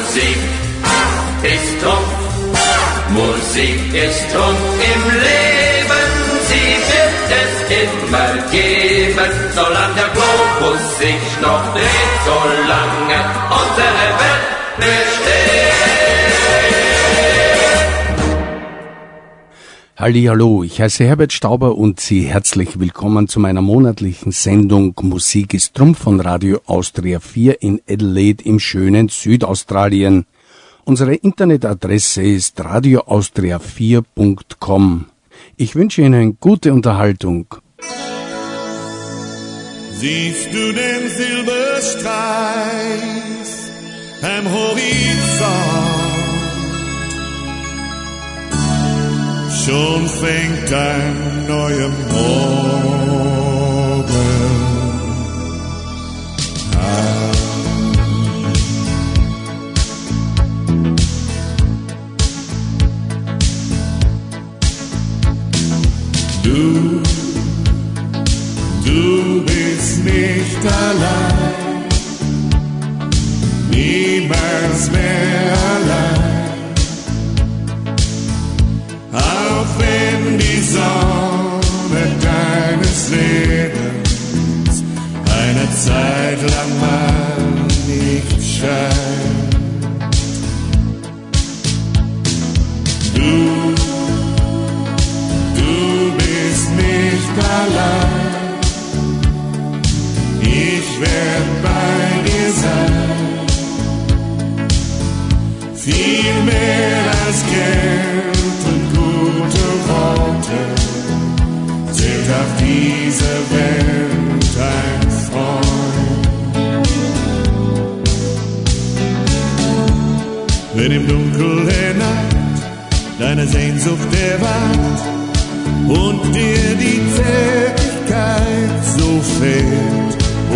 Musik ist Trumpf, Musik ist Trumpf im Leben, sie wird es immer geben, solange der Globus sich noch dreht, solange unsere Welt besteht. Hallihallo, ich heiße Herbert Stauber und Sie herzlich willkommen zu meiner monatlichen Sendung Musik ist Trumpf von Radio Austria 4 in Adelaide im schönen Südaustralien. Unsere Internetadresse ist radioaustria4.com. Ich wünsche Ihnen gute Unterhaltung. Siehst du den Silberstreif am Horizont? Schon fängt ein neuer Morgen an. Du bist nicht allein, niemals mehr allein. Auch wenn die Sonne deines Lebens eine Zeit lang mal nicht scheint. Du bist nicht allein, ich werd bei dir sein. Viel mehr als Geld und gute Worte zählt auf dieser Welt ein Freund. Wenn im Dunkel der Nacht deine Sehnsucht erwacht und dir die Zärtlichkeit so fehlt,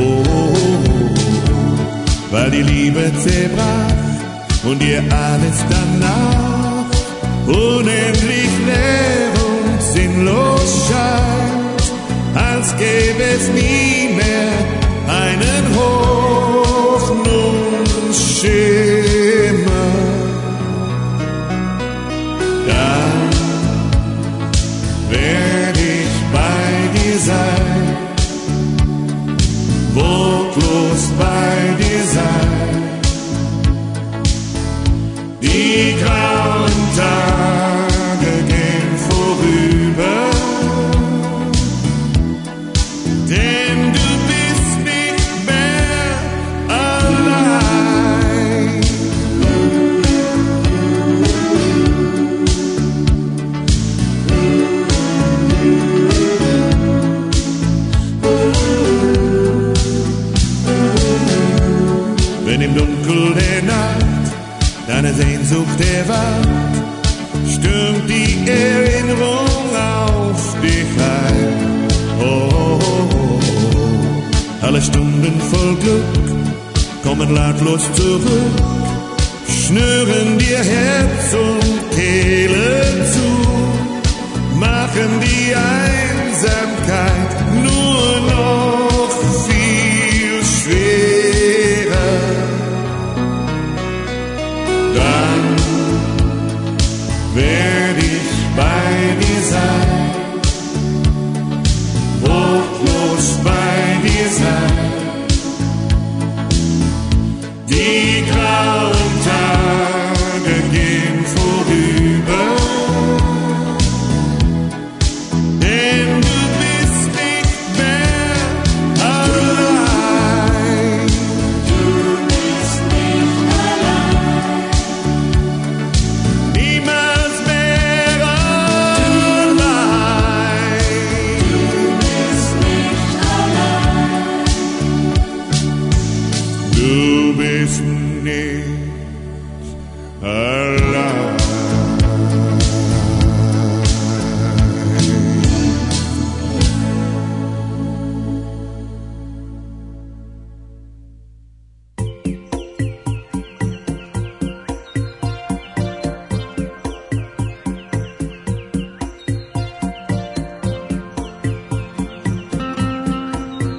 weil die Liebe zerbrach und dir alles danach unendlich leer und sinnlos scheint, als gäbe es nie mehr einen Hoffnungsschimmer. Dann werd ich bei dir sein, wortlos bei dir sein. Die grauen Tage gehen vorüber, denn du bist nicht mehr allein. Wenn im Dunkel der Nacht deine Sehnsucht erwacht, stürmt die Erinnerung auf dich ein. Alle Stunden voll Glück kommen lautlos zurück, schnüren dir Herz und Kehle zu, machen die Einsamkeit nur noch viel schwerer. Dann werd ich bei dir sein, wortlos bei dir sein. Die grauen Tage gehen vorüber, denn du bist nicht mehr allein. Du bist nicht allein. Niemals mehr allein. Du bist nicht allein. Du bist nicht allein.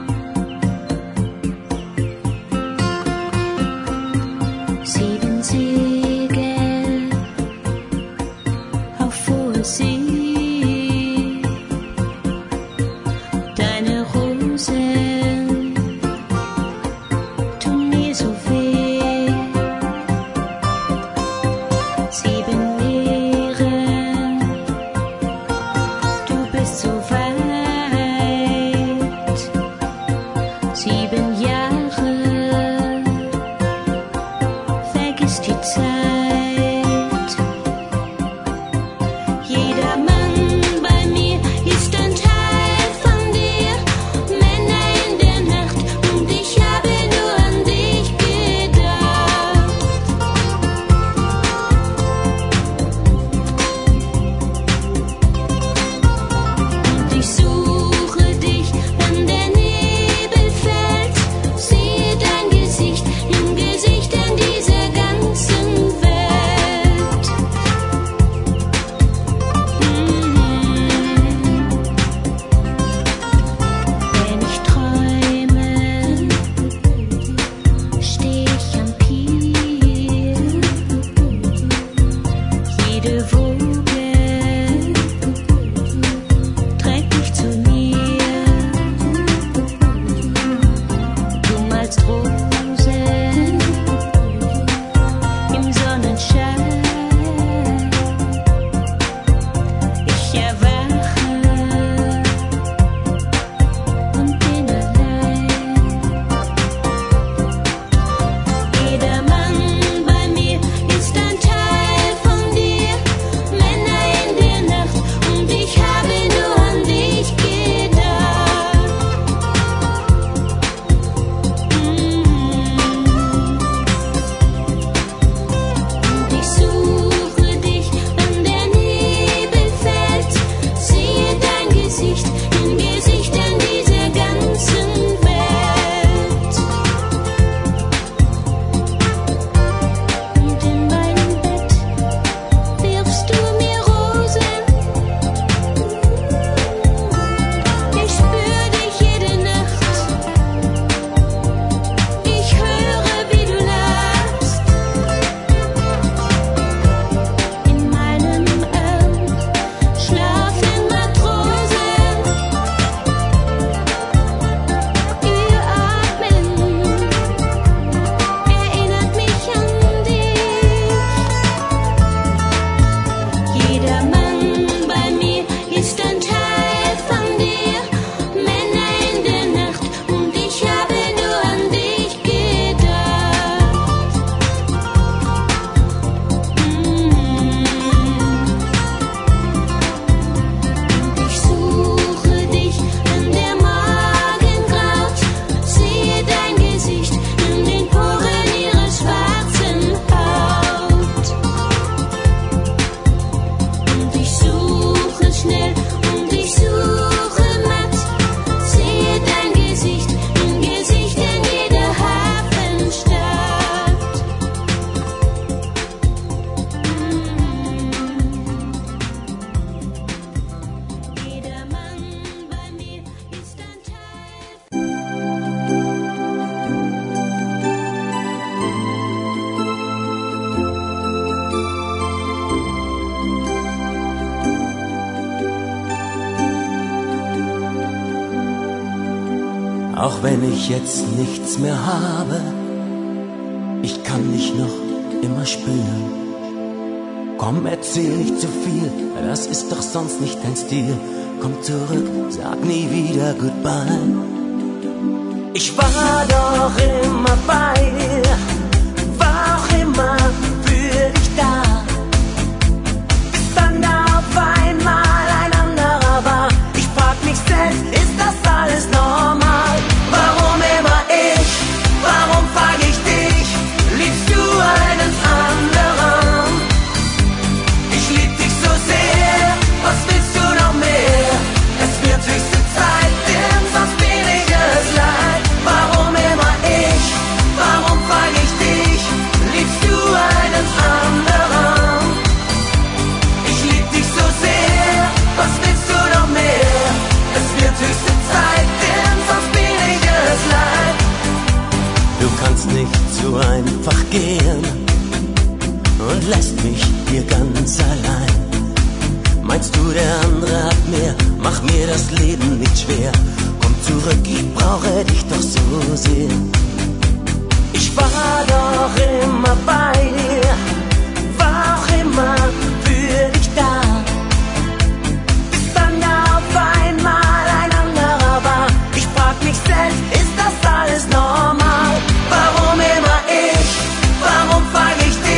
Sieben Auch wenn ich jetzt nichts mehr habe, ich kann dich noch immer spüren. Komm, erzähl nicht zu viel, das ist doch sonst nicht dein Stil. Komm zurück, sag nie wieder Goodbye. Ich war doch immer bei dir, war auch immer für dich da. Bis dann auf einmal ein anderer war. Ich frag mich selbst, ist das alles normal? Warum immer ich, warum frag ich dich, liebst du einen anderen? Ich lieb dich so sehr, was willst du noch mehr? Es wird höchste Zeit, denn sonst bin ich es leid. Warum immer ich, warum frag ich dich, liebst du einen anderen? Ich lieb dich so sehr, was willst du noch mehr? Es wird höchste Zeit, denn sonst bin ich es leid. Du kannst nicht so einfach gehen und lässt mich hier ganz allein. Meinst du, der andere hat mehr? Mach mir das Leben nicht schwer. Komm zurück, ich brauche dich doch so sehr. Ich war doch immer bei dir, war auch immer für dich da. Bis dann auf einmal ein anderer war. Ich frag mich selbst, ist das alles normal? Warum immer ich, warum frag ich dich?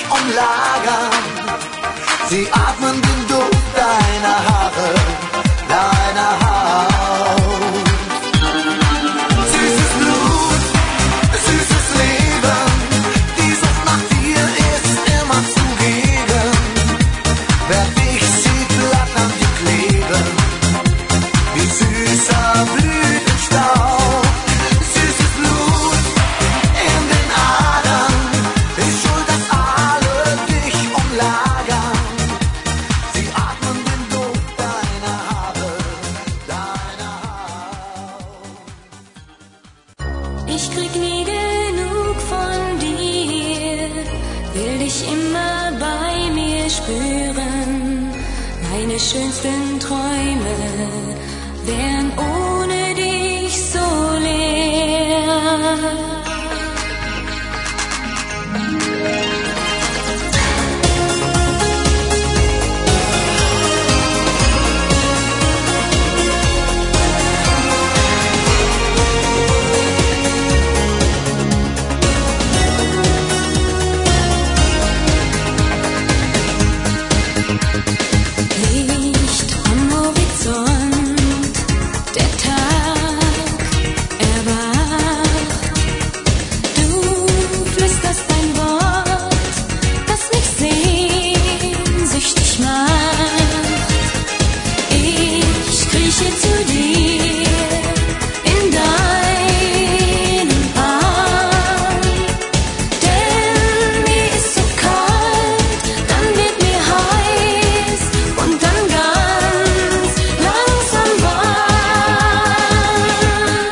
umlagern. Sie atmen den Duft deiner Haare, deiner Haut. Süßes Blut, süßes Leben, die Sucht nach dir ist immer zugegen. Wer dich sieht, bleibt an dir kleben, wie süßer Blütenstaub. Süßes Blut in den Adern, ist schuld, dass alle dich umlagern. Sie atmen den Duft deiner Haare, deiner Haut. Ich krieg nie genug von dir, will dich immer bei mir spüren. Meine schönsten Träume wären ohne dich so leer. Licht am Horizont, der Tag erwacht. Du flüsterst ein Wort, das mich sehnsüchtig macht. Ich krieche zu dir in deinen Arm, denn mir ist so kalt, dann wird mir heiß und dann ganz langsam warm.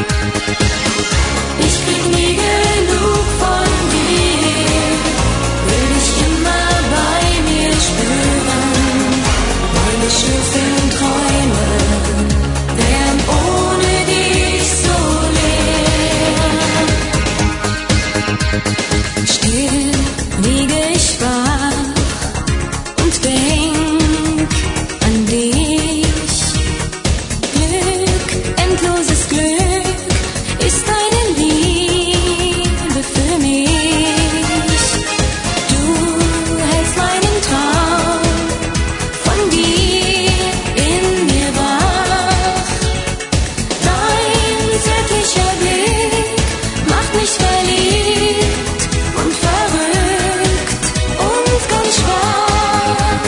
Ich krieg nie genug von dir, will dich immer bei mir spüren. Meine schönsten Träume wären ohne dich so leer. Still liege ich wach und denk an dich. Glück, endloses Glück, ist deine Liebe für mich. Du hältst meinen Traum von dir in mir wach. Dein zärtlicher Blick macht mich verliebt und verrückt und ganz schwach.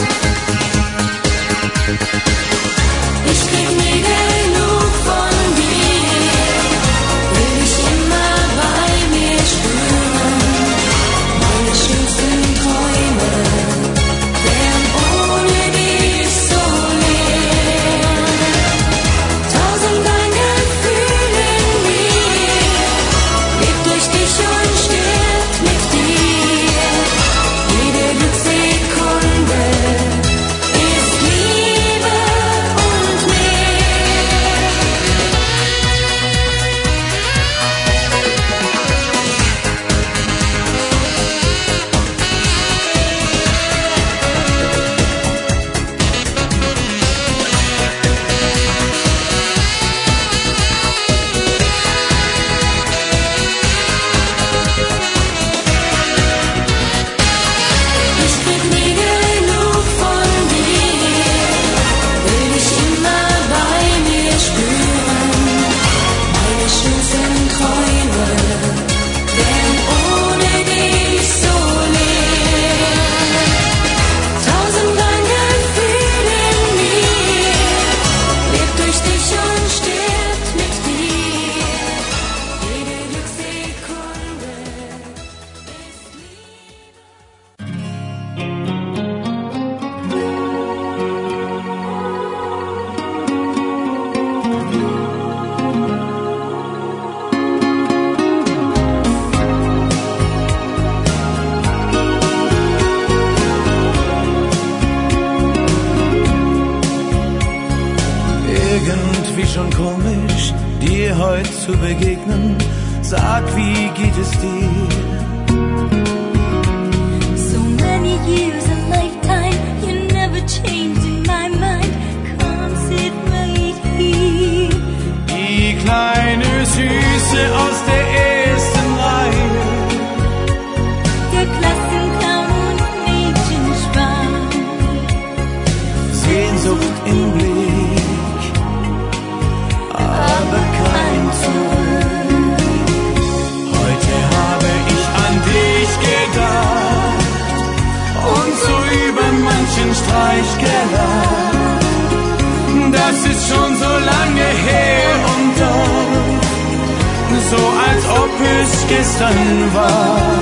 Ich krieg nie genug von dir, will dich immer bei mir spüren. Meine schönsten Träume wären ohne dich so leer. Tausend ein Gefühl in mir, lebt durch dich und stirbt mit dir. Jede Glückssekunde ist Liebe und mehr. Ich krieg nie genug von dir, will dich immer bei mir spüren. Meine schönsten Träume wären ohne dich so leer. Tausend ein Gefühl in mir, lebt durch dich und stirbt mit dir. Jede Glückssekunde ist Liebe. Irgendwie schon komisch, dir heute zu begegnen. Sag, wie geht es dir? So many years, a lifetime, you never changed in my mind. Come sit right here. Die kleine Süße aus der ersten Reihe. Der Klassenclown so als ob es gestern war.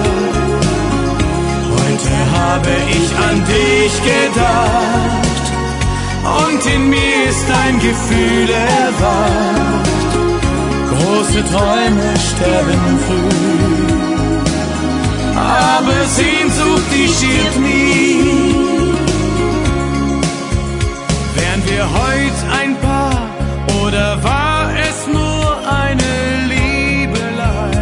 Heute habe ich an dich gedacht und in mir ist ein Gefühl erwacht. Große Träume sterben früh, aber Sehnsucht, die stirbt nie. Wären wir heute ein Paar oder war es nur eine Liebelei?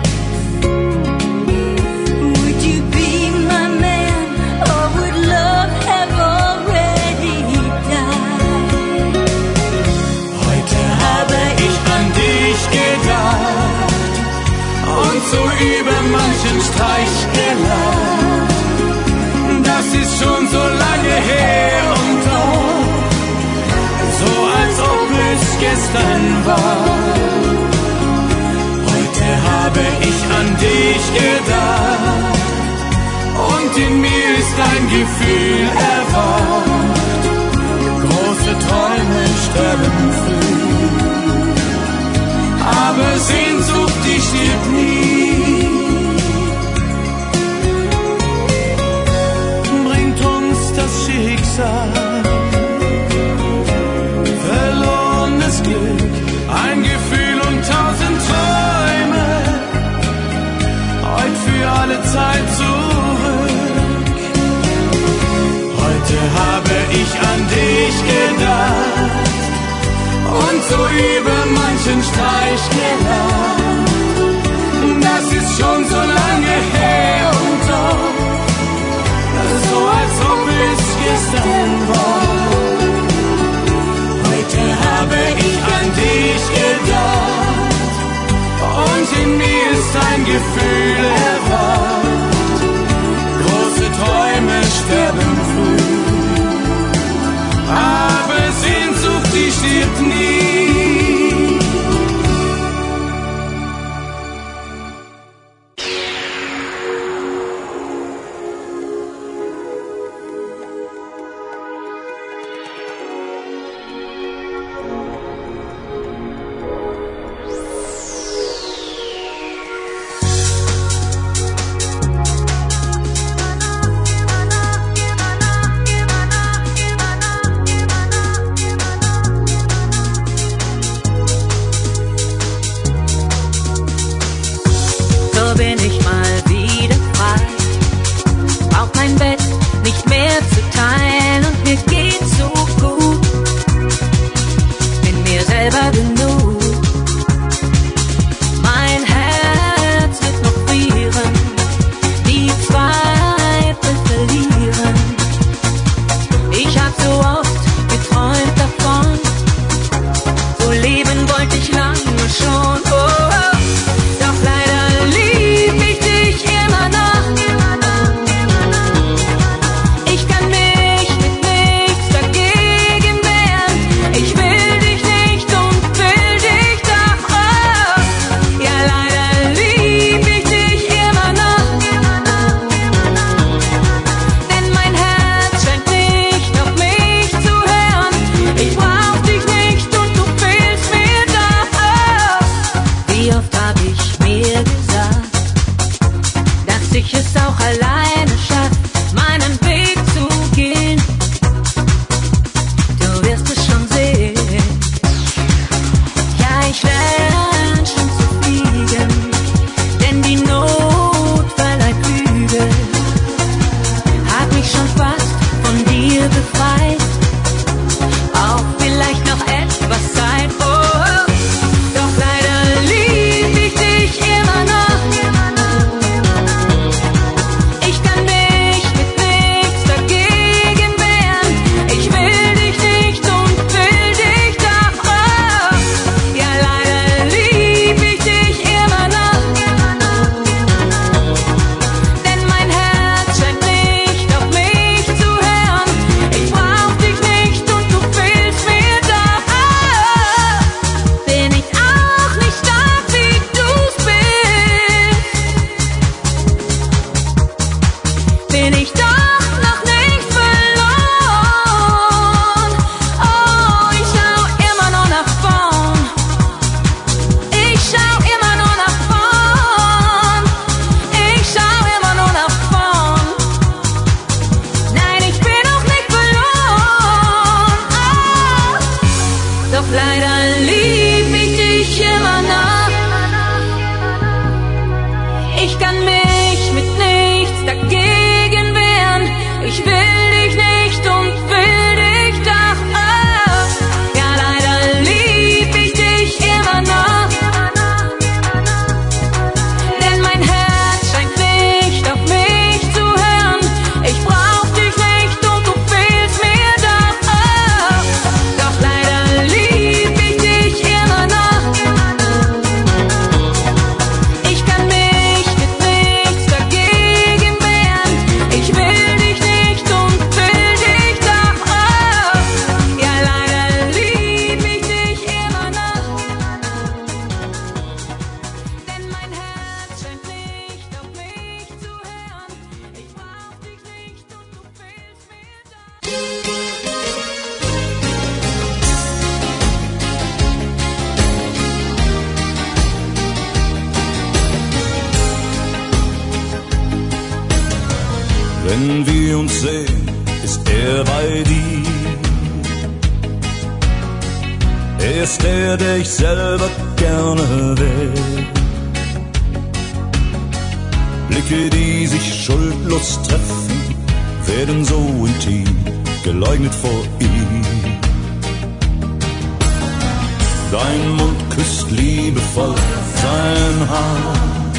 Would you be my man or would love have already died? Heute habe ich an dich gedacht und so über manchen Streich gelacht. Das ist schon so lange her und doch so als ob es gestern war. Heute habe ich an dich gedacht und in mir ist ein Gefühl erwacht. Große Träume sterben früh, aber Sehnsucht, die stirbt nie. Bringt uns das Schicksal verlorenes Glück, ein Gefühl und 1000 Träume, heute für alle Zeit zurück. Heute habe ich an dich gedacht und so über manchen Streich gelacht. Das ist schon so lange her und doch so als ob es gestern war. Heute habe ich an dich gedacht und in mir ist ein Gefühl erwacht. Große Träume sterben früh, aber Sehnsucht, die stirbt nie. Wenn wir uns sehen, ist er bei dir. Er ist der ich selber gerne wäre. Blicke, die sich schuldlos treffen, werden so intim geleugnet vor ihm. Dein Mund küsst liebevoll sein Haar.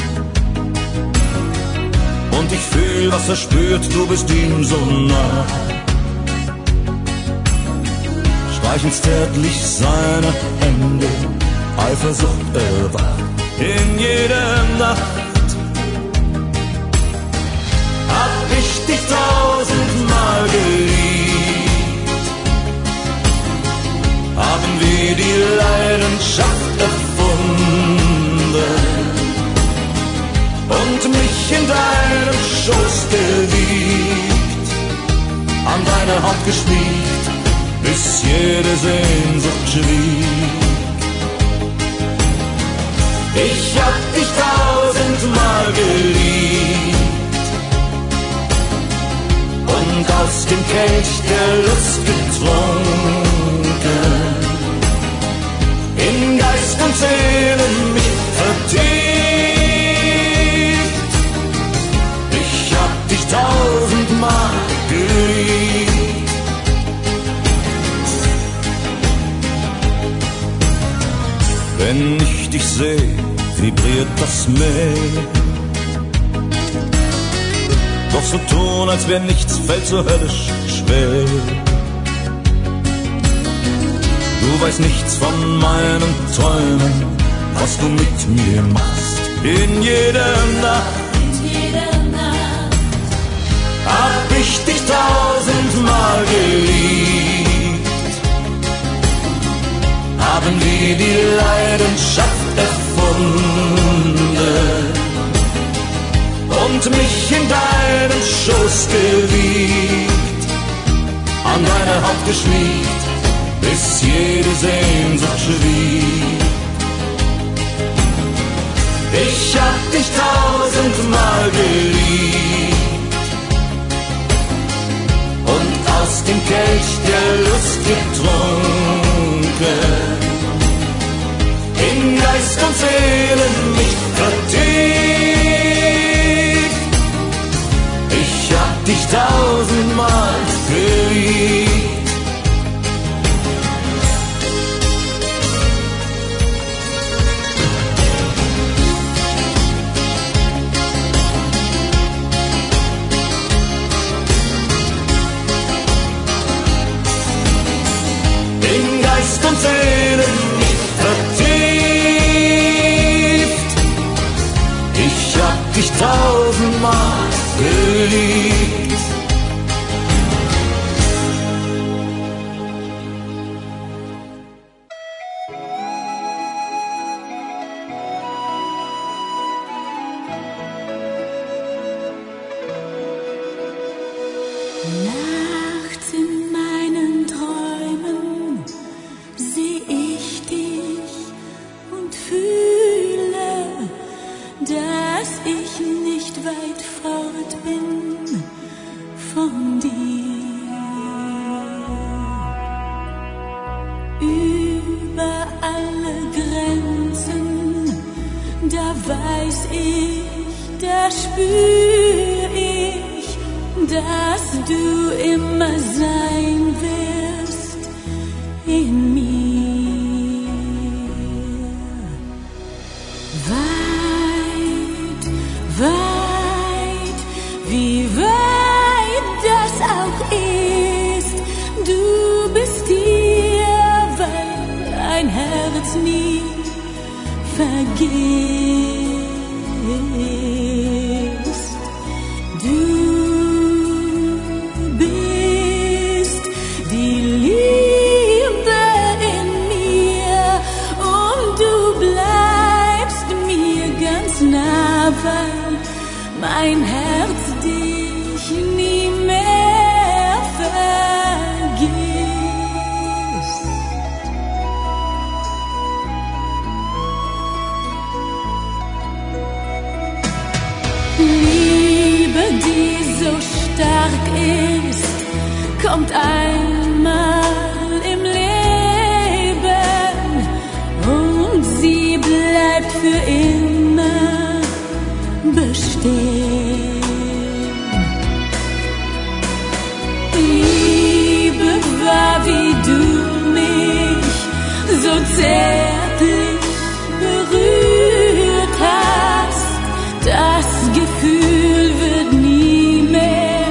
Und ich fühl, was er spürt, du bist ihm so nah. Streichen zärtlich seine Hände, Eifersucht erwacht in jeder Nacht. Hab ich dich 1000-mal geliebt, haben wir die Leidenschaft erfunden und mich in deinem Schoß gewiegt, an deine Haut geschmiegt, bis jede Sehnsucht schwieg. Ich hab dich 1000-mal geliebt und aus dem Kelch der Lust getrunken, in Geist und Seele mich vertieft. Ich hab dich 1000-mal geliebt. Wenn ich dich seh, vibriert das Meer. Doch so tun, als wär nichts, fällt so höllisch schwer. Du weißt nichts von meinen Träumen, was du mit mir machst. In jeder Nacht, hab ich dich 1000-mal geliebt, haben wir die Leidenschaft erfunden und mich in deinen Schoß gewiegt, an deine Haut geschmiegt, bis jede Sehnsucht schwieg. Ich hab dich 1000-mal geliebt und aus dem Kelch der Lust getrunken, in Geist und Seele mich vertieft. Ich hab dich 1000-mal geliebt. In Geist und Seele mich vertieft. Ich hab dich 1000-mal geliebt. Nachts in meinen Träumen seh ich dich und fühle, dass ich nicht weit fort bin von dir. Über alle Grenzen, da weiß ich, da spür ich, dass du immer sein wirst in mir. Weit, weit, wie weit das auch ist, du bist hier, weil ein Herz nie vergisst. Du bist die Liebe in mir und du bleibst mir ganz nah, weil mein Herz dich nie mehr vergisst. Liebe, die so stark ist, kommt einmal im Leben und sie bleibt für immer bestehen. Liebe war, wie du mich so zärtlich berührt hast. Das Gefühl wird nie mehr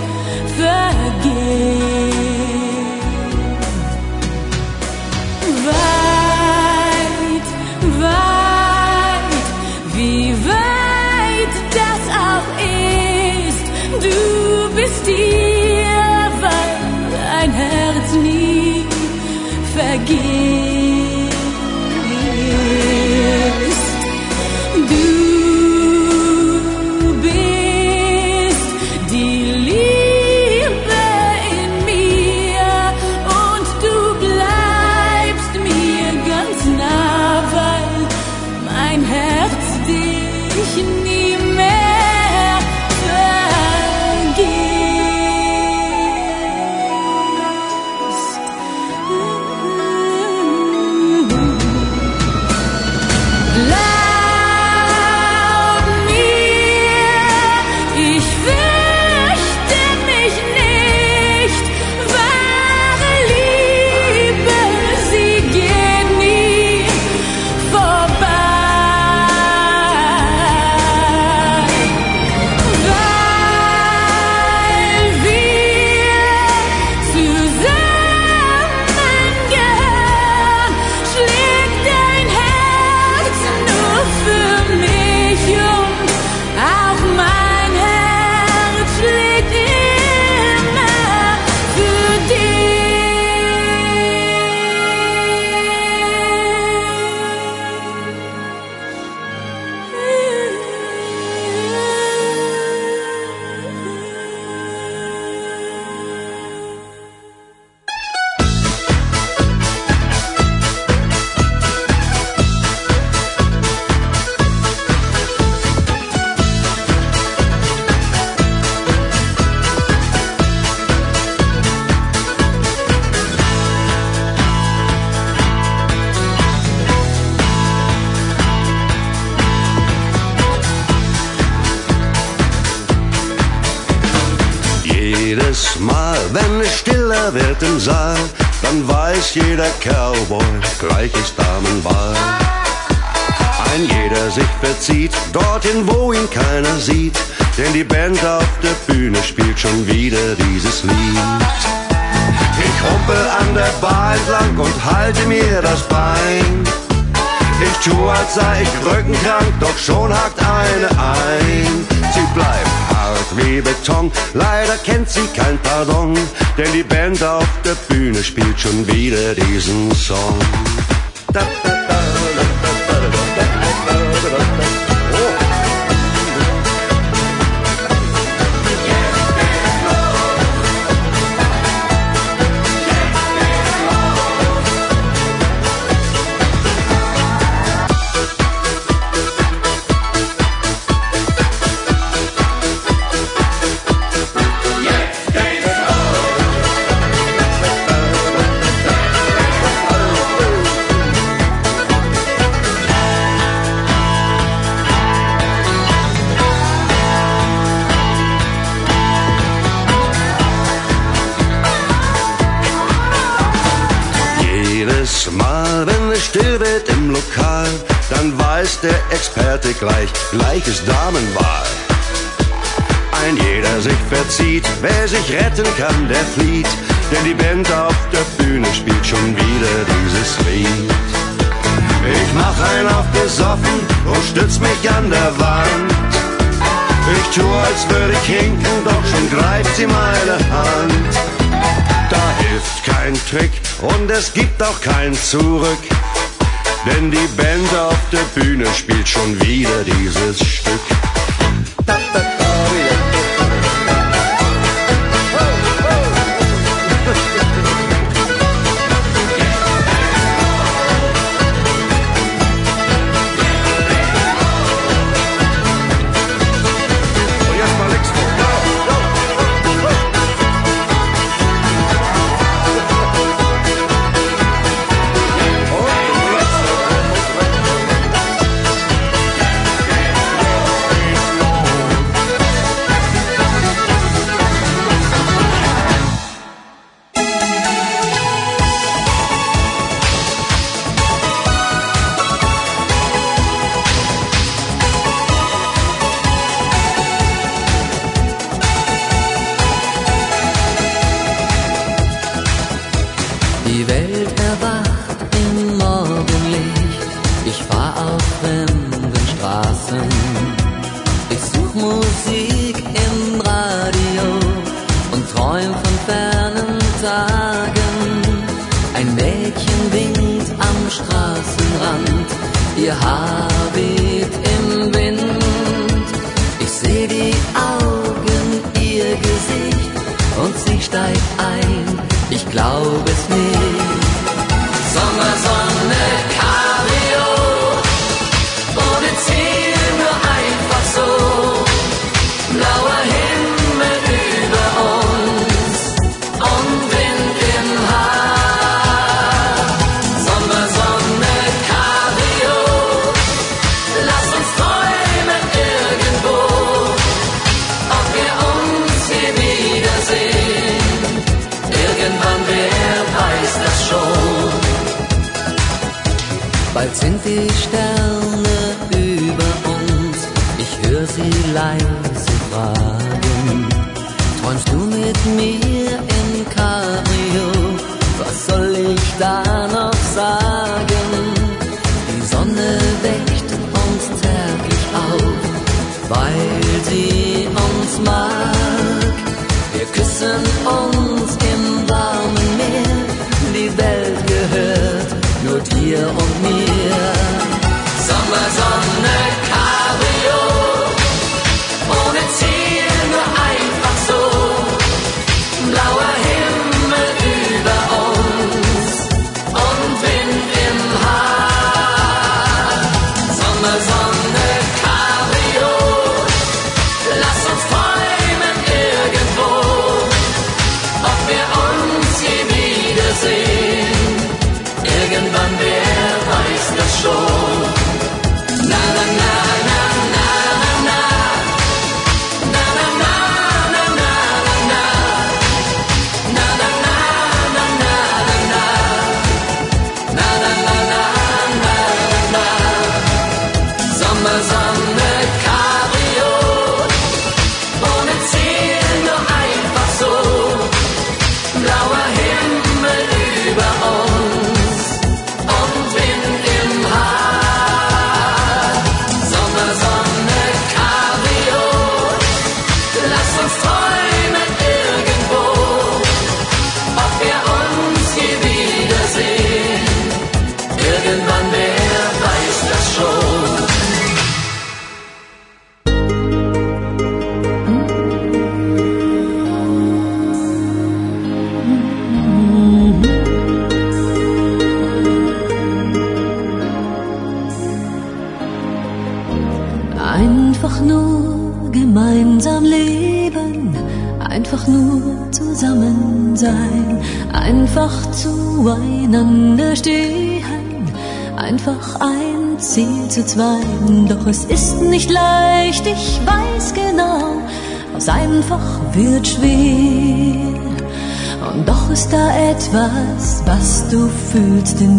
vergehen. Weit, weit, wie weit das auch ist, du bist hier, weil dein Herz nie vergisst. Du bist die Liebe in mir und du bleibst mir ganz nah, weil mein Herz dich nie mehr vergisst. Glaub mir, ich fürchte mich nicht. Wahre Liebe, sie geht nie vorbei. Weil wir zusammengehören, schlägt dein Herz nur für mich und auch mein Herz schlägt immer für Jedes Mal, wenn es stiller wird im Saal, dann weiß jeder Cowboy, gleich ist Damenwahl. Ein jeder sich verzieht, dorthin, wo ihn keiner sieht, denn die Band auf der Bühne spielt schon wieder dieses Lied. Ich humpel an der Bar entlang und halte mir das Bein. Ich tue, als sei ich rückenkrank, doch schon hakt eine ein. Sie bleibt hart wie Beton, leider kennt sie kein Pardon, denn die Band auf der Bühne spielt schon wieder diesen Song. Jedes Mal, wenn es still wird im Lokal, dann weiß der Experte gleich ist Damenwahl. Ein jeder sich verzieht, wer sich retten kann, der flieht, denn die Band auf der Bühne spielt schon wieder dieses Lied. Ich mach einen auf besoffen und stütz mich an der Wand. Ich tue, als würde ich hinken, doch schon greift sie meine Hand. Da hilft kein Trick und es gibt auch kein Zurück, denn die Band auf der Bühne spielt schon wieder dieses Stück. Straßen. Ich such Musik im Radio und träum von fernen Tagen. Ein Mädchen winkt am Straßenrand, ihr Haar weht im Wind. Ich seh die Augen, ihr Gesicht und sie steigt ein, ich glaub es nicht. Sommersonne, Cabrio, ohne Ziel, nur einfach so. Blauer Himmel über uns und Wind im Haar. Sommersonne, Cabrio, lass uns träumen irgendwo, ob wir uns hier wiedersehen. Irgendwann, wer weiß das schon. Bald sind die Sterne über uns, ich hör sie leise fragen. Träumst du mit mir im Cabrio, was soll ich da noch sagen? Die Sonne weckt uns zärtlich auf, weil sie uns mag. Wir küssen uns im warmen Meer, die Welt gehört nur dir und mir. Sommersonne, Cabrio, ohne Ziel, nur einfach so. Blauer Himmel über uns und Wind im Haar. Sommersonne, Cabrio, lass uns träumen irgendwo, ob wir uns je wiedersehen. Irgendwann, wer weiß das schon. Na na na na na na na na na na na na na na na na na na na na. Sommersonne, Cabrio, ohne Ziel, nur einfach so. Blauer Himmel über uns und Wind im Haar. Sommersonne, Cabrio, lass uns träumen irgendwo, ob wir uns je wiedersehen. Irgendwann, wer weiß das schon. Einfach nur gemeinsam leben, einfach nur zusammen sein, einfach zueinander stehen, einfach ein Ziel zu zweien. Doch es ist nicht leicht, ich weiß genau, aus einfach wird schwer. Und doch ist da etwas, was du fühlst in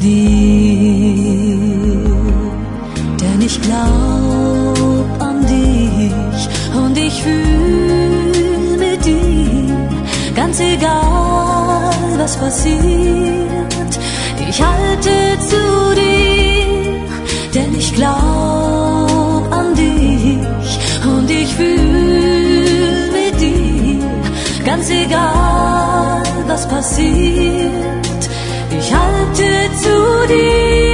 dir. Denn ich glaub an dich und ich fühl mit dir, ganz egal was passiert. Ich halte zu dir, denn ich glaub an dich und ich fühl mit dir, ganz egal was passiert. Ich halte zu dir.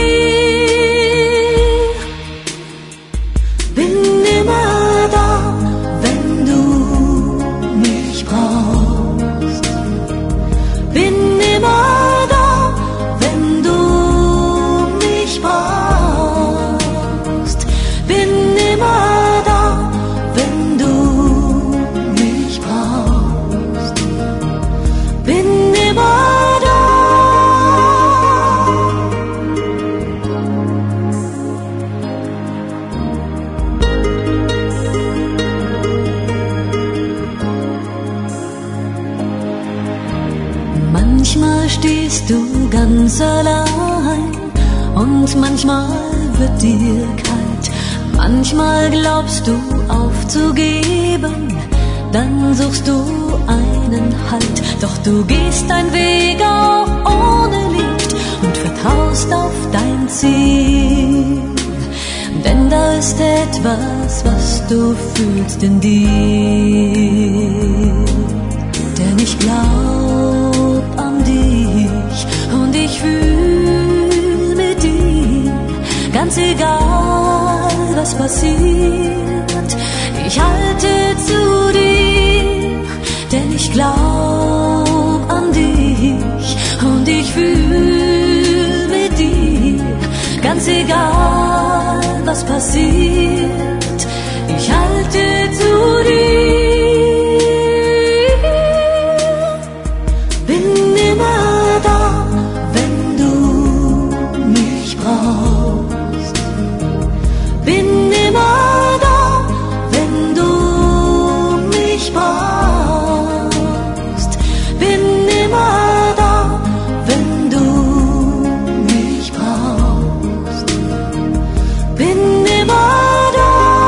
Manchmal stehst du ganz allein und manchmal wird dir kalt. Manchmal glaubst du aufzugeben, dann suchst du einen Halt. Doch du gehst deinen Weg auch ohne Licht und vertraust auf dein Ziel. denn da ist etwas, was du fühlst in dir. Denn ich glaub an dich und ich fühl mit dir, ganz egal was passiert, ich halte zu dir, denn ich glaub an dich und ich fühl mit dir, ganz egal was passiert, ich halte zu dir. Bin immer da, wenn du mich brauchst. Bin immer da, wenn du mich brauchst. Bin immer da, wenn du mich brauchst. Bin immer da.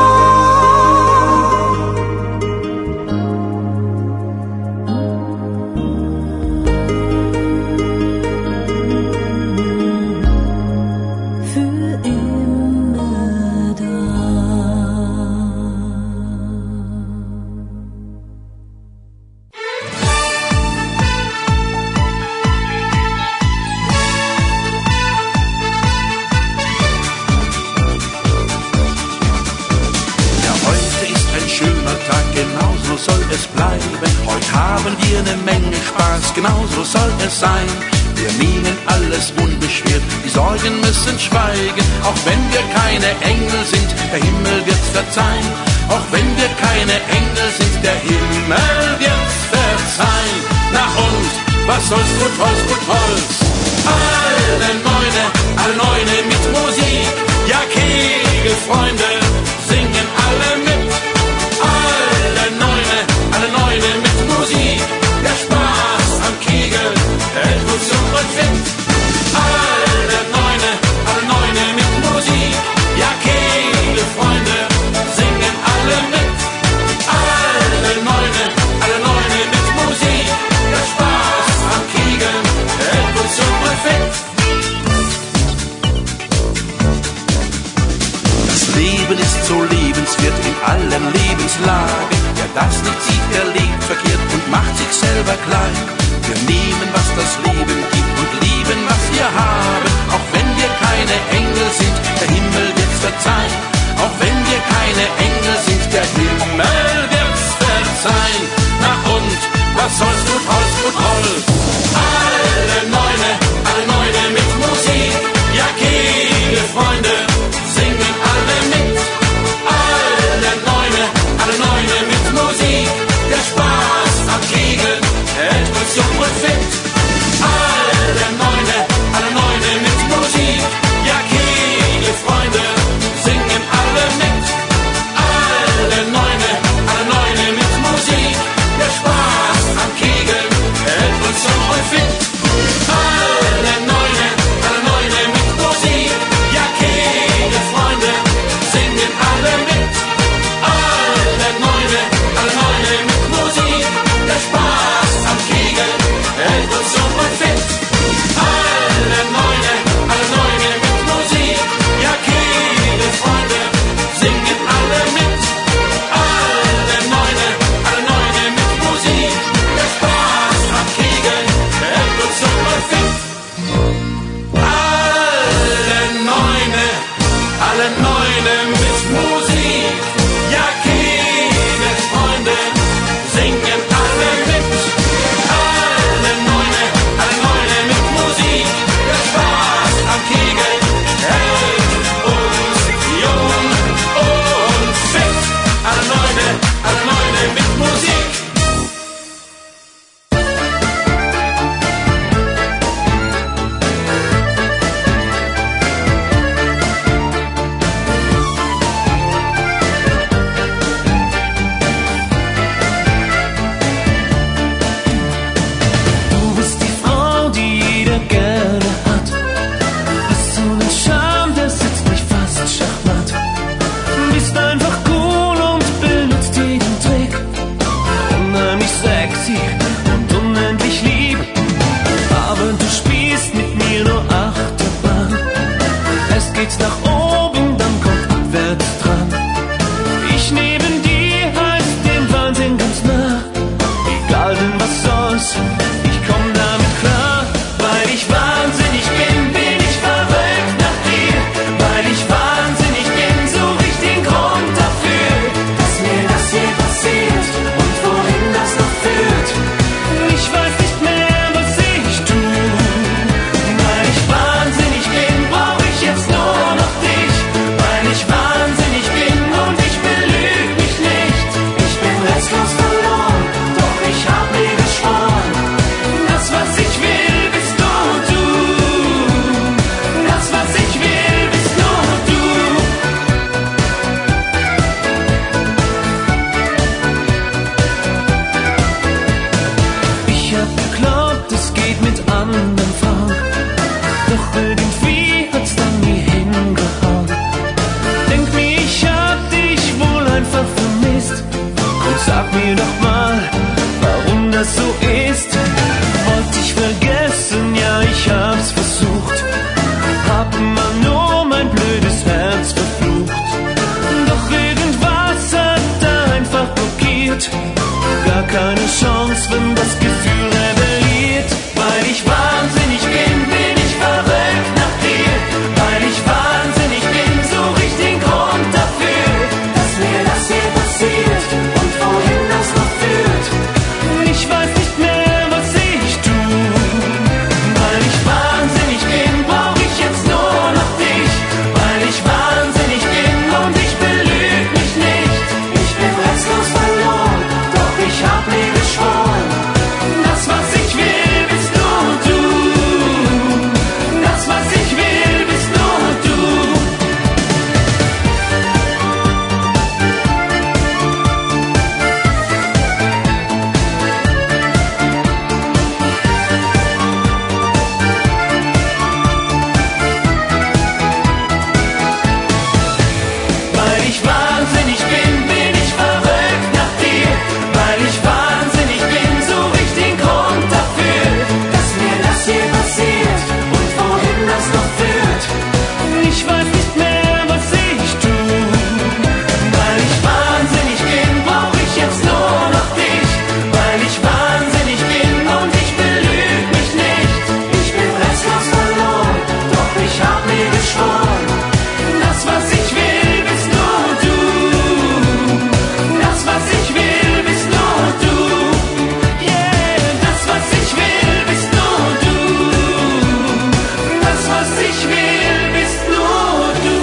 Für immer da. Ja, heute ist ein schöner Tag, genauso soll es bleiben. Heute haben wir eine Menge Spaß, genauso soll es sein. Wir nehmen alles unbeschwert, die Sorgen müssen schweigen. Auch wenn wir keine Engel sind, der Himmel wird's verzeihen. Auch wenn wir keine Engel sind, der Himmel wird's verzeihen. Na und, was soll's, gut Holz, gut Holz. Alle Neune mit Musik. Ja, Kegelfreunde singen alle mit. Alle Neune mit Musik. Der Spaß am Kegeln hält uns jung und fit. Alle Neune mit Musik. Ja, Kegelfreunde singen alle mit. Alle Neune mit Musik. Der Spaß am Kegeln hält uns jung und fit. Das Leben ist so lebenswert in allen Lebenslagen. Wer das nicht sieht, der lebt verkehrt und macht sich selber klein. Wir nehmen, was das Leben gibt und lieben, was wir haben. Auch wenn wir keine Engel sind, der Himmel wird's verzeihen. Auch wenn wir keine Engel sind, der Himmel wird's verzeihen. Na und, was soll's, gut Holz, gut Holz. Alle Neune mit Musik. Ja, Kegelfreunde singen alle mit. Alle Neune mit Musik. Der Spaß am Kegeln hält uns jung und fit. Alle Neune mit Musik. Ja, Kegelfreunde singen alle mit. Alle Neune mit Musik. Der Spaß am Kegeln hält uns jung und fit. Alle Neune mit Musik. Ja, Kegelfreunde singen alle mit. Alle Neune mit Musik. Der Spaß am Kegeln hält uns jung und fit. Alle Neune mit Musik. Ja, Kegelfreunde singen alle mit. Alle Neune mit Musik. Der Spaß am Kegeln hält uns jung und fit. Alle Neune mit Musik. Ja, Kegelfreunde singen alle mit. Alle Neune mit Musik. Der Spaß am Kegeln hält uns jung und fit. Alle Neune mit Musik. Du bist die Frau, die jeder gerne hat. Hast so einen Charme, der setzt mich fast schachmatt. Bist einfach cool und benutzt jeden Trick. Unheimlich sexy und unendlich lieb. Aber du spielst mit mir nur Achterbahn. Erst geht's nach oben, dann kommt mir doch mal, warum das so ist. Wollte ich vergessen, ja, ich hab's versucht, hab immer nur mein blödes Herz verflucht. Doch irgendwas hat da einfach blockiert, gar keine Chance, wenn das Gefühl rebelliert. Weil ich wahnsinnig bin, bin ich verrückt nach dir. Weil ich wahnsinnig bin, such ich den Grund dafür, dass mir das hier passiert und wohin das noch führt. Ich weiß nicht mehr, was ich tu. Weil ich wahnsinnig bin, brauch ich jetzt nur noch dich. Weil ich wahnsinnig bin und ich belüg mich nicht. Ich bin restlos verloren, doch ich hab mir geschworen, das, was ich will, bist nur du. Das, was ich will, bist nur du. Weil ich wahnsinnig bin, bin ich verrückt nach dir. Weil ich wahnsinnig bin, such ich den Grund dafür, dass mir das hier passiert und wohin das noch führt. Ich weiß nicht mehr, was ich tu. Weil ich wahnsinnig bin, brauch ich jetzt nur noch dich. Weil ich wahnsinnig bin und ich belüg mich nicht. Ich bin restlos verloren, doch ich hab mir geschworen, das, was ich will, bist nur du. Das, was ich will, bist nur du. Yeah, das, was ich will, bist nur du. Das, was ich will, bist nur du.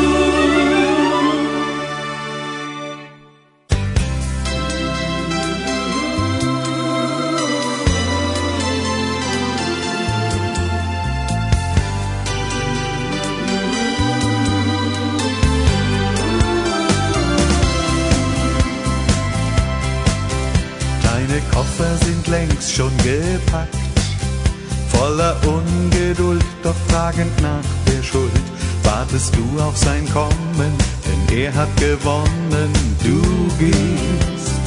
Deine Koffer sind längst schon gepackt, voller Ungeduld, doch fragend nach der Schuld. Wartest du auf sein Kommen, denn er hat gewonnen, du gehst.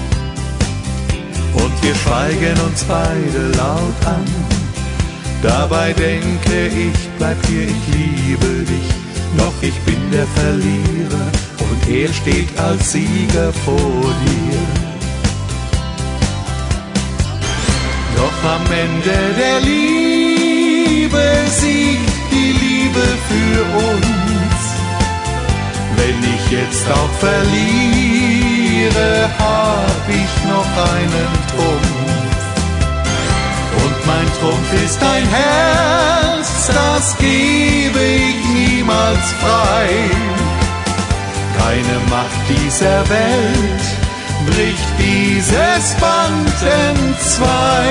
Und wir schweigen uns beide laut an, dabei denke ich, bleib hier, ich liebe dich. Doch ich bin der Verlierer und er steht als Sieger vor dir. Doch am Ende der Liebe siegt die Liebe für uns. Wenn ich jetzt auch verliere, hab ich noch einen Trumpf. Und mein Trumpf ist ein Herz, das gebe ich niemals frei. Keine Macht dieser Welt bricht dieses Band entzwei.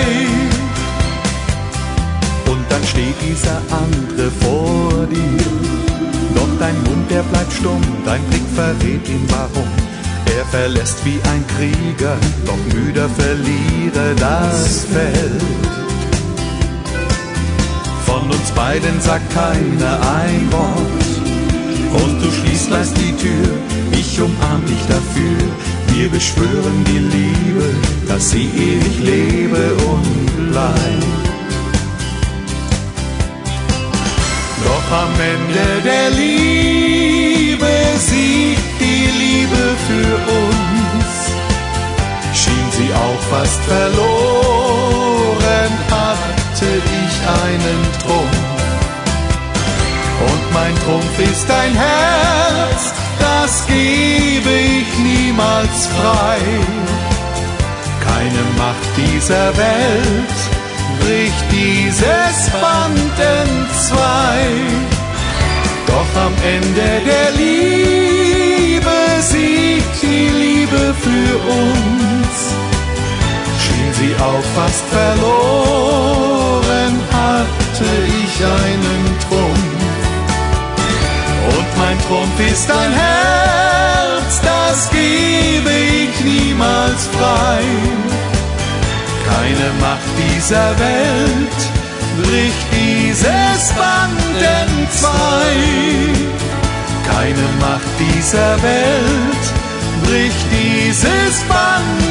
Und dann steht dieser andere vor dir, doch dein Mund, der bleibt stumm, dein Blick verrät ihm warum. Er verlässt wie ein Krieger, doch müder Verlierer das Feld. Von uns beiden sagt keiner ein Wort, und du schließt leise die Tür, ich umarm dich dafür. Wir beschwören die Liebe, dass sie ewig lebe und bleibt. Doch am Ende der Liebe siegt die Liebe für uns. Schien sie auch fast verloren, hatte ich einen Trumpf. Und mein Trumpf ist ein Herz, das gebe ich niemals frei. Keine Macht dieser Welt bricht dieses Band entzwei. Doch am Ende der Liebe siegt die Liebe für uns. Schien sie auch fast verloren, hatte ich einen Trumpf. Und mein Trumpf ist ein Herz, das gebe ich niemals frei. Keine Macht dieser Welt bricht dieses Band entzwei. Keine Macht dieser Welt bricht dieses Band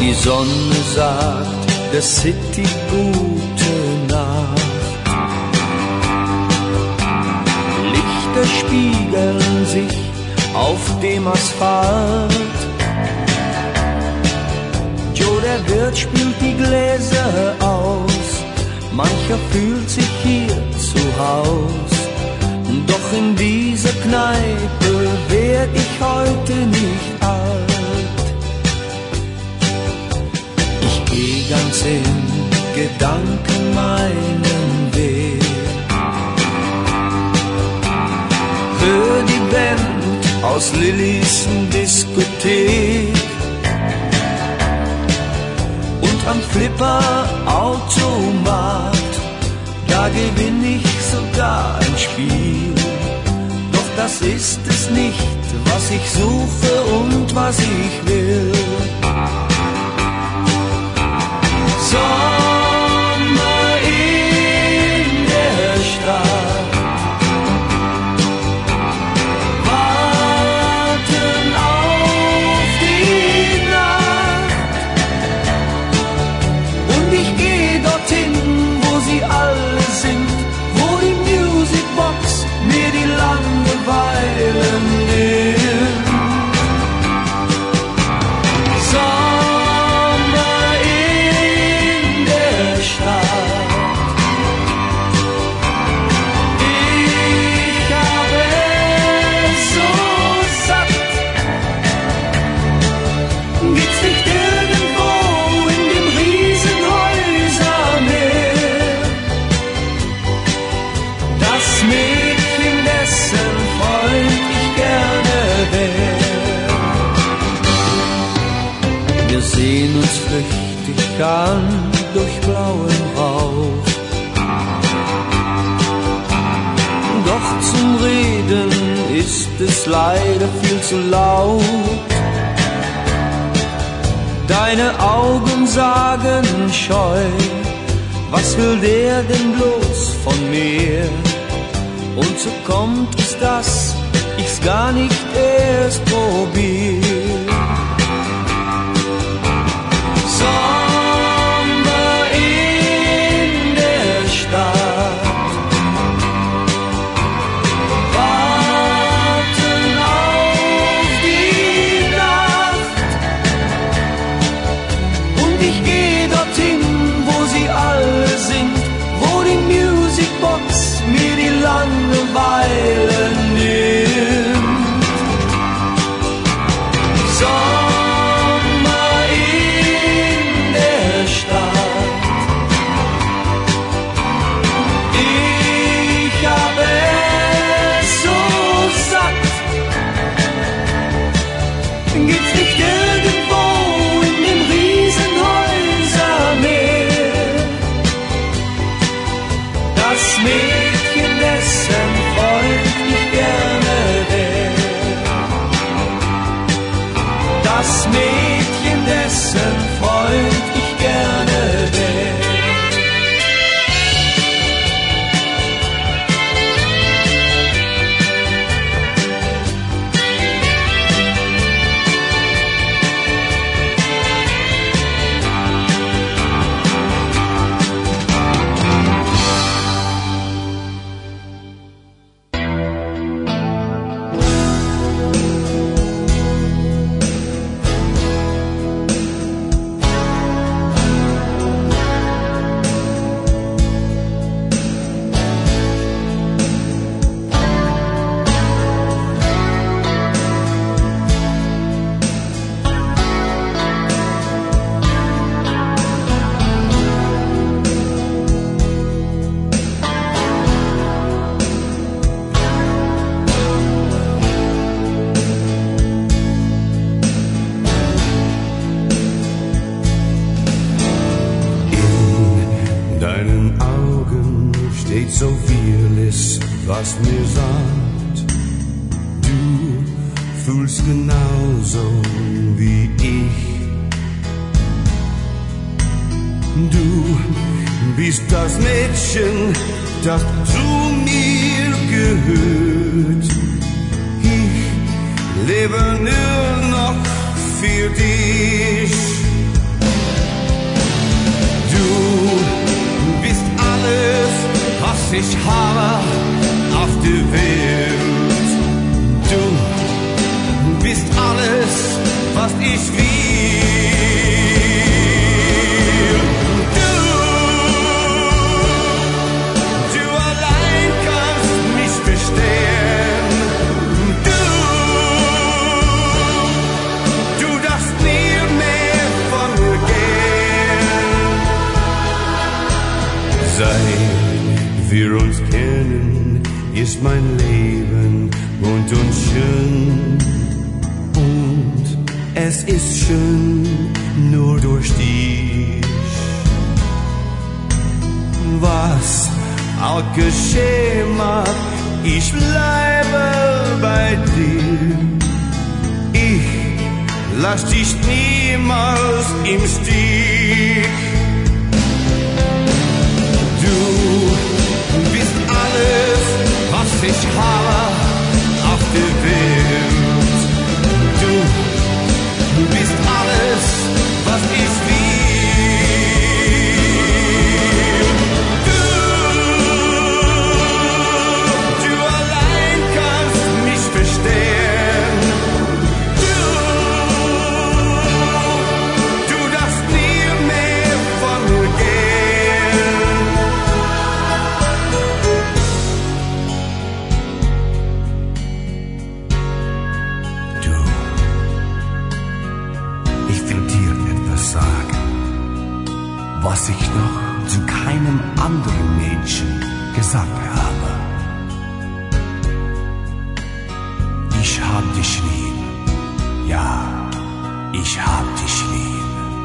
Die Sonne sagt der City gute Nacht. Lichter spiegeln sich auf dem Asphalt. Joe, der Wirt, spielt die Gläser aus. Mancher fühlt sich hier zu Haus. Doch in dieser Kneipe werd ich heute nicht alt. Ich geh ganz in Gedanken meinen Weg. Hör die Band aus Lillys Diskothek. Und am Flipper-Automat, da gewinn ich sogar ein Spiel. Doch das ist es nicht, was ich suche und was ich will. Sommer in der Stadt, warten auf die Nacht. Und ich geh dorthin, wo sie alle sind, wo die Musicbox mir die Langeweile nimmt. Sommer in der Stadt, ich habe es so satt. Gibt's nicht irgendwo in dem Riesenhäusermeer das Mädchen, dessen Freund ich gerne wär? Wir sehen uns flüchtig an durch blauen Rauch. Doch zum Reden ist es leider viel zu laut. Deine Augen sagen scheu, was will der denn bloß von mir? Und so kommt es, dass ich's gar nicht erst probier. Sommer in der Stadt, warten auf die Nacht. Und ich geh dorthin, wo sie alle sind, wo die Musicbox mir die Langeweile nimmt. Sommer in der Stadt, ich habe es so satt. Gibt's nicht irgendwo in dem Riesenhäusermeer das Mädchen, dessen Freund ich gerne wär? Das Mädchen, dessen Freund ich gerne wär. so vieles, was mir sagt. Du fühlst genauso wie ich. Du bist das Mädchen, das zu mir gehört. Ich lebe nur noch für dich. ich habe auf der Welt. Du bist alles, was ich will. Du allein kannst mich verstehen. Du darfst nie mehr von mir gehen. Seit wir uns kennen, ist mein Leben bunt und schön. Und es ist schön nur durch dich. Was auch geschehen mag, ich bleibe bei dir. Ich lass dich niemals im Stich. Du bist alles, was ich habe auf der Welt. Du bist alles, was ich will. Du allein kannst mich verstehen. Du darfst nie mehr von mir gehen. Du, ich will dir etwas sagen, was ich noch zu keinem anderen Mädchen gesagt habe. Ich hab dich lieb, ja, ich hab dich lieb.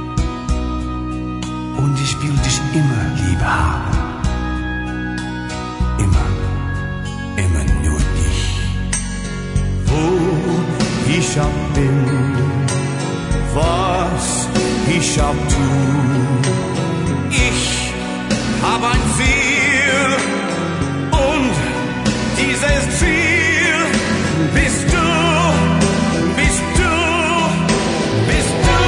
Und ich will dich immer lieb haben. Immer, immer nur dich. Wo ich auch bin, was ich auch tu, ich hab ein Ziel und dieses Ziel bist du, bist du, bist du.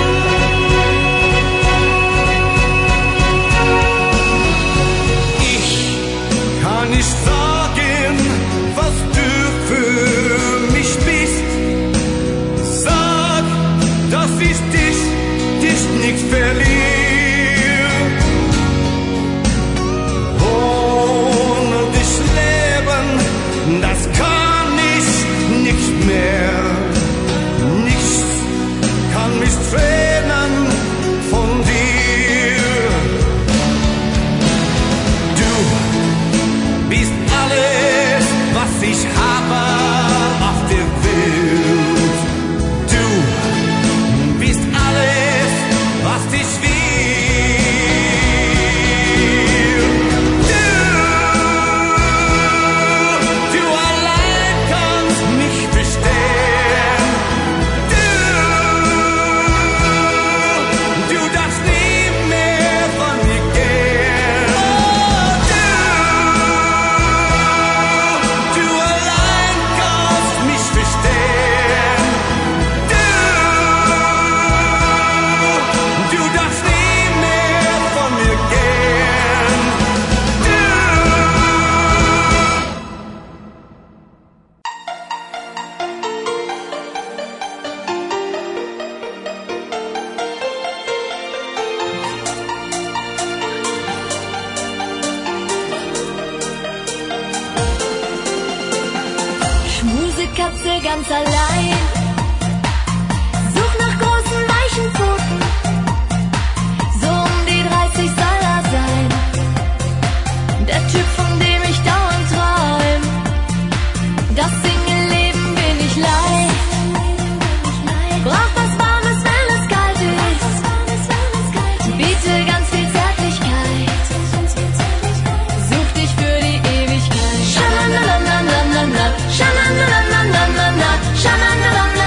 Ich kann nicht sagen, was du für mich bist. Sag, dass ich dich nicht verliere. Ohne dich leben, das kann ich nicht mehr. Nichts kann mich trennen von dir. Du bist alles, was ich habe auf der Welt. Du bist alles, was ich will. Du allein kannst mich verstehen. Du darfst nie mehr von mir gehen. Du allein kannst mich verstehen. Du darfst nie mehr von mir gehen. Schmusekatze ganz allein. Such nach großen weichen Pfoten. So um die 30 soll er sein. Der Typ, von dem ich dauernd träum. Das Single-Leben bin ich leid. Brauch was Warmes, wenn es kalt ist. Biete ganz viel Zärtlichkeit. Such dich für die Ewigkeit. Sha-na-na-na-na-na-na, sha-na-na-na-na-na-na, sha-na-na-na-na.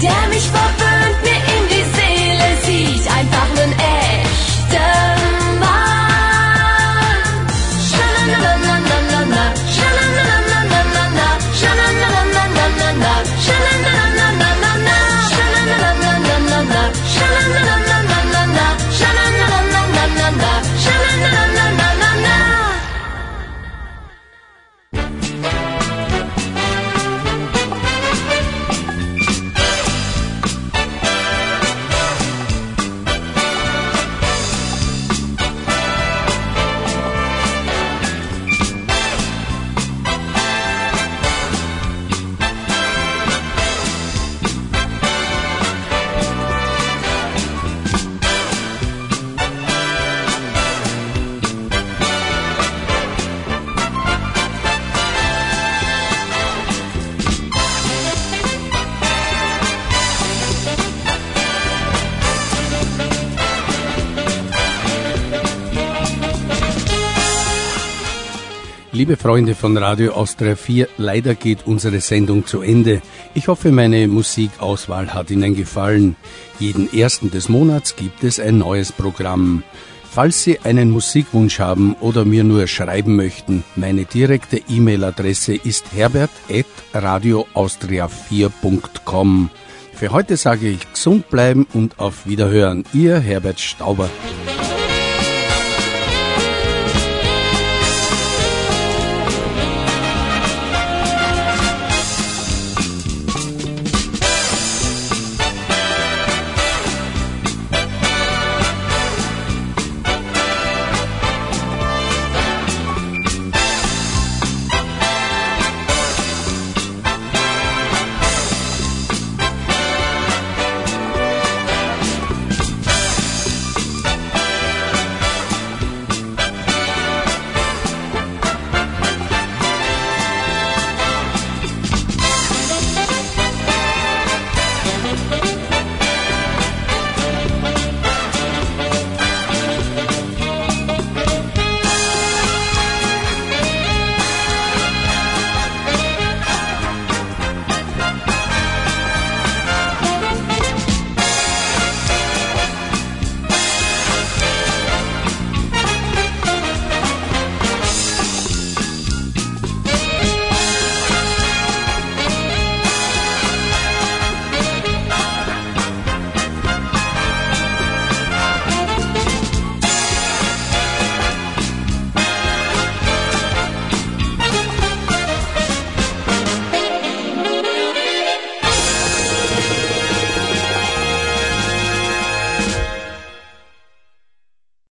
der mich verwöhnt, mir in die Seele sieht, einfach nen echten Mann. Schalalalalalala, schalalalalalala, schalalalalalala, schalalalalalala, schalalalalalala, schalalalalalala, schalalalalalala, schalalalalalala. Liebe Freunde von Radio Austria 4, leider geht unsere Sendung zu Ende. Ich hoffe, meine Musikauswahl hat Ihnen gefallen. Jeden 1. des Monats gibt es ein neues Programm. Falls Sie einen Musikwunsch haben oder mir nur schreiben möchten, meine direkte E-Mail-Adresse ist herbert@radioaustria4.com. Für heute sage ich gesund bleiben und auf Wiederhören. Ihr Herbert Stauber.